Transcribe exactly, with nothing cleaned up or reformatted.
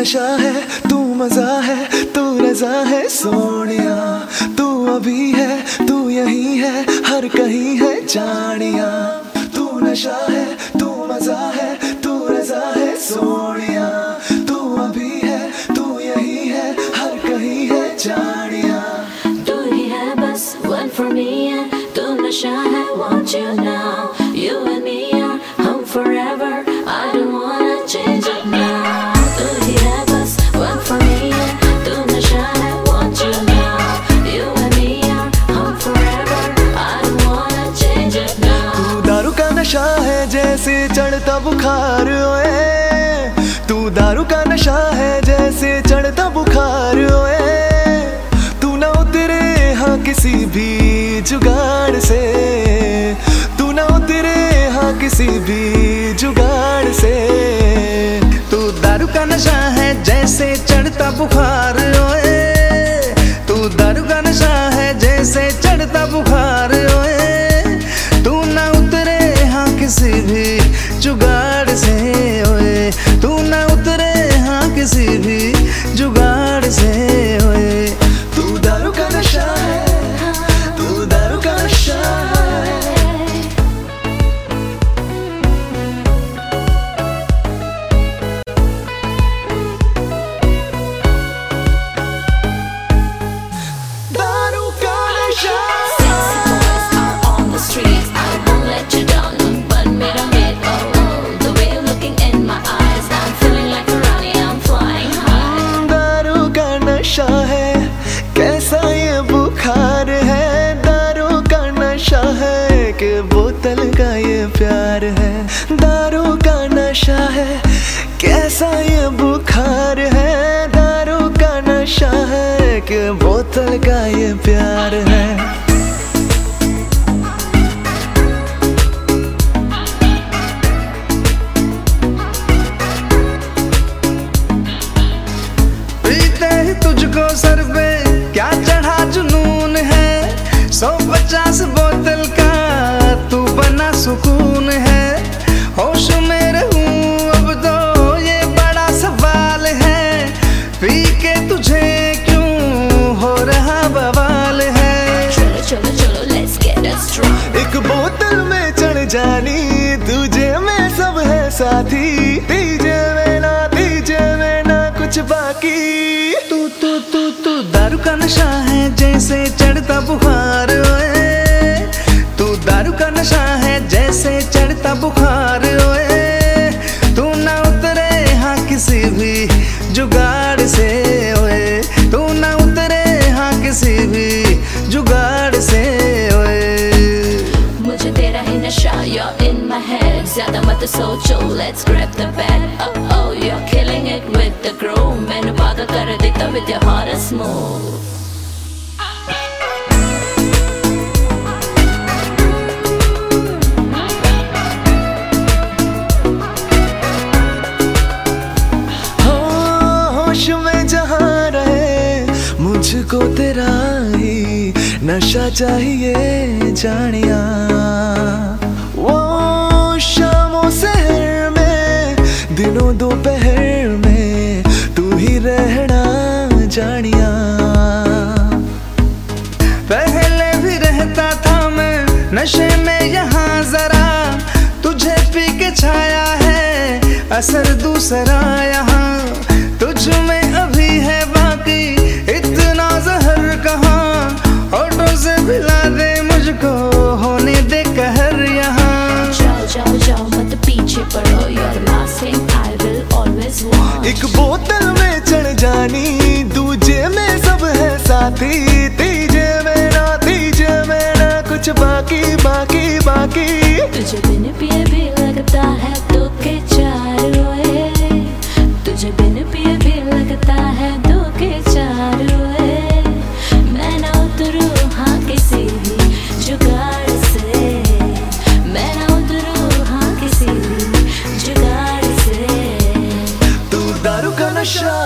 नशा है, तू मजा है, तू रजा है सोनिया। तू अभी है, तू यही है, हर कहीं है जानिया। तू नशा है, तू मजा है, तू रजा है सोनिया। तू अभी है, तू यही है, हर कहीं है जानिया। तू ही है बस one for me and तू नशा है, want you now. You and me are home forever. I don't wanna change it now. तू ही है बस one for me and तू नशा है, want you now. You and me are home forever. I don't wanna change it now. तू दारू का नशा है जैसे चढ़ता बुखार ओए। तू दारू का नशा है जैसे चढ़ता बुखार ओए। तू ना उतरे हाँ किसी भी जुगाड़ से। तू ना उतरे हाँ किसी भी जुगाड़ से। तू दारू का नशा है जैसे चढ़ता बुखार ओए। तू दारू का नशा है जैसे चढ़ता बुखार ओए। तू ना उतरे हाँ किसी भी जुगाड़ से ओए। तू ना उतरे हाँ किसी भी जुगाड़ से ओए। तू दारू का नशा है, तू दारू का नशा है। दारू का नशा। Sexy boys are on the streets. I won't let you down. But मेरा hit, oh oh. The way you're looking in my eyes, I'm feeling like a Rani. I'm flying high. दारू का नशा है, कैसा ये बुखार है। दारू का नशा है कि बोतल का ये प्यार है। दारू का नशा है, कैसा ये बुखार है। दारू का नशा है कि बोतल का ये प्यार है। पीते ही तुझको सर पे क्या चढ़ा जुनून है। सौ पचास बोतल का तू बना सुकून है। होश में रहूं अब तो ये बड़ा सवाल है। पी के तुझे क्यों हो रहा बवाल है। चलो चलो चलो let's get it strong. एक बोतल में चढ़ जानी, तुझे में सब है साथी। तीजे में ना तीजे में ना कुछ बाकी। तू तू तू तू दारू का नशा है जैसे चढ़ता बुखार ओए। तू दारू का नशा है जैसे चढ़ता बुखार ओए। तू ना उतरे हाँ किसी भी जुगाड़ से ओए। तू ना उतरे हाँ किसी भी जुगाड़ से ओए। मुझे तेरा ही नशा, you're in my head. ज़्यादा मत सोचो, let's grab the bag. Oh oh, you're killing it with the groove. मैंने पागल कर देता with your hottest move. होश में जहाँ रहे मुझको तेरा ही नशा चाहिए जानिया। वो शामों शहर में, दिनों दोपहर में तू ही रहना जानिया। पहले भी रहता था मैं नशे में यहाँ जरा। तुझे पी के छाया है असर दूसरा यहाँ। तुझ में अभी है बाकी इतना जहर कहाँ। होठों से पिला दे मुझको, होने दे कहर यहाँ। जाओ जाओ जाओ मत पीछे पड़ो, you're the last thing I will always want. एक बोतल में चढ़ जानी, दूजे में सब है साथी। तीजे में ना तीजे में ना कुछ बाकी बाकी बाकी। तुझे बिन पिए भी लगता है दो के चार ओए। तुझे बिन पिए भी लगता है दो के चार ओए। मैं ना उतरूं हाँ किसी भी जुगाड़ से। मैं ना उतरूं हाँ किसी भी जुगाड़ से। तू दारू का नशा